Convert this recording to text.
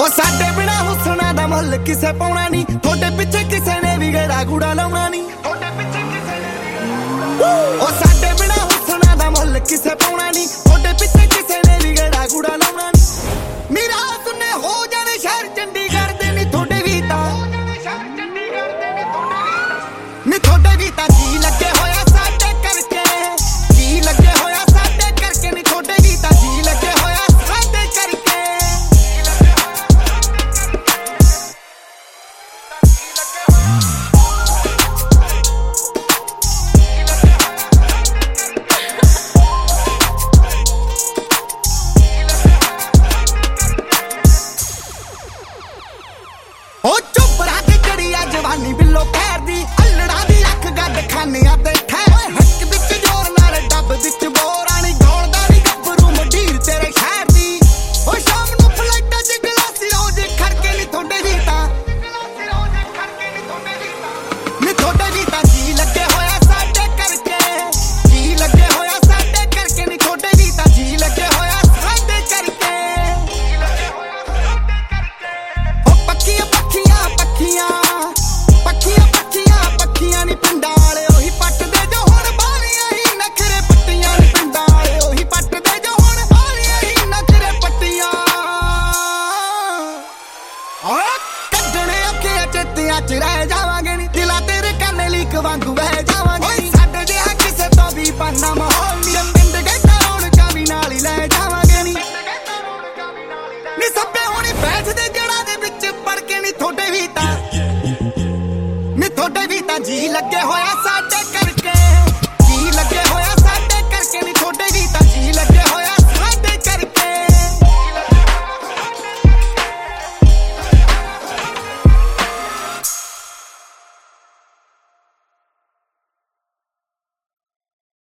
ਸਾਡੇ ਬਿਨਾ ਹੁਸਨਾ ਦਾ ਮੁੱਲ ਕਿਸੇ ਪਾਉਣਾ ਨਹੀਂ, ਤੁਹਾਡੇ ਪਿੱਛੇ ਕਿਸੇ ਨੇ ਵੀ ਗੇੜਾ ਗੂੜਾ ਲਾਉਣਾ ਨਹੀਂ। ਉਹ ਸਾਡੇ ਬਿਨਾ ਹੁਸਨਾ ਦਾ ਮੁੱਲ ਕਿਸੇ ਪਾਉਣਾ ਨਹੀਂ, ਤੁਹਾਡੇ ਪਿੱਛੇ ਕਿਸੇ ਨੇ ਵੀ ਗੇੜਾ ਗੂੜਾ ਲਾਉਣਾ ਨਹੀਂ। ਮੇਰਾ ਸੁਨੇ ਹੋ ਜਾਣੇ ਸ਼ਹਿਰ ਚੰਡੀਗੜ੍ਹ ਦੇ ਨਹੀਂ ਤੁਹਾਡੇ ਵੀ ਤਾਂ, ਨਹੀਂ ਤੁਹਾਡੇ ਵੀ ਤਾਂ ਜੀ ਲੱਗੇ ਹੋਇਆ ਸਾਡੇ ਕਰਕੇ, ਜੀ ਲੱਗੇ ਹੋਇਆ ਸਾਡੇ ਕਰਕੇ, ਨਹੀਂ ਤੁਹਾਡੇ ਵੀ ਤਾਂ ਜੀ ਲੱਗੇ ਹੋਇਆ ਸਾਡੇ ਕਰਕੇ। ਉਹ ਚੁੱਪ ਰਹਿ ਕੇ ਚੜੀ ਆ ਜਵਾਨੀ ਬਿੱਲੋ ਪੈਰ ਦੀ, ਅਲੜਾ ਦੀ ਅੱਖ ਗੱਡ ਖਾਨਿਆਂ ਤੇ ਠਹਿਰ। ਹੱਕ ਵਿੱਚ ਜੋਰ ਨਾਲ ਡੱਬ ਵਿੱਚ ਬੋਰਾਂ ਨੀ ਗਾਉਣਦਾ ਨੀ ਗੱਭਰੂ ਮੰਡੀਰ ਤੇਰੇ ਸ਼ਹਿਰ ਦੀ। ਉਹ ਸ਼ਾਮ ਨੂੰ ਫਲਾਈਟਾਂ 'ਚ ਗਲਾਸੀ ਰੋਜ਼ ਖੜਕੇ ਨੀ ਤੁਹਾਡੇ ਵੀ ਤਾਂ, ਨੀ ਤੁਹਾਡੇ ਵੀ ਤਾਂ ਜੀ ਲੱਗੇ ਹੋਇਆ ਸਾਡੇ ਕਰਕੇ, ਜੀ ਲੱਗੇ ਹੋਇਆ ਸਾਡੇ ਕਰਕੇ, ਨੀ ਤੁਹਾਡੇ ਵੀ ਤਾਂ ਜੀ ਲੱਗੇ ਹੋਇਆ ਸਾਡੇ ਕਰਕੇ। ਉਹ ਪੱਕੀਆਂ ਪੱਖੀਆਂ ਪੱਖੀਆਂ ਪੱਖੀਆਂ ਪੱਖੀਆਂ ਪੱਖੀਆਂ ਨੀ ਪਿੰਡਾਂ ਵਾਲੇ ਉਹੀ ਪੱਟਦੇ ਜੋ ਹੁਣ ਬਾਲੀਆਂ ਹੀ ਨਖਰੇ ਪੱਟੀਆਂ ਨੀ ਪਿੰਡਾਂ ਵਾਲੇ ਉਹੀ ਪੱਟਦੇ ਜੋ ਹੁਣ ਬਾਲੀਆਂ ਹੀ ਨਖਰੇ ਪੱਟੀਆਂ। ਓਏ ਕੱਢਣੇ ਔਖੇ ਚਿੱਤਿਆਂ 'ਚ ਰਹਿ ਜਾਵਾਂਗੇ ਨੀ, ਦਿਲਾਂ ਤੇਰੇ ਕੰਨੇ ਲੀਕ ਵਾਂਗੂ ਵਹਿ ਜਾਵਾਂਗੇ। ਸਾਡੇ ਜਿਹਾ ਕਿਸੇ ਤੋਂ ਵੀ ਪਾਨਾ ਮਾਹੌਲ ਨੀ, ਪਿੰਡ ਗੇਟਾਂ ਰੌਣਕਾਂ ਵੀ ਨਾਲ ਹੀ ਲੈ ਜਾਵਾਂਗੇ ਨੀ। ਨੀ ਸੱਪੇ ਹੋਣੀ ਬੈਠਦੇ ਜੜ੍ਹਾਂ ਦੇ ਵਿੱਚ ਪੜ ਕੇ ਨੀ ਤੁਹਾਡੇ ਵੀ ਤਾਂ, ਨੀ ਤੁਹਾਡੇ ਵੀ ਤਾਂ ਜੀ ਲੱਗੇ ਹੋਇਆ ਸਾਡੇ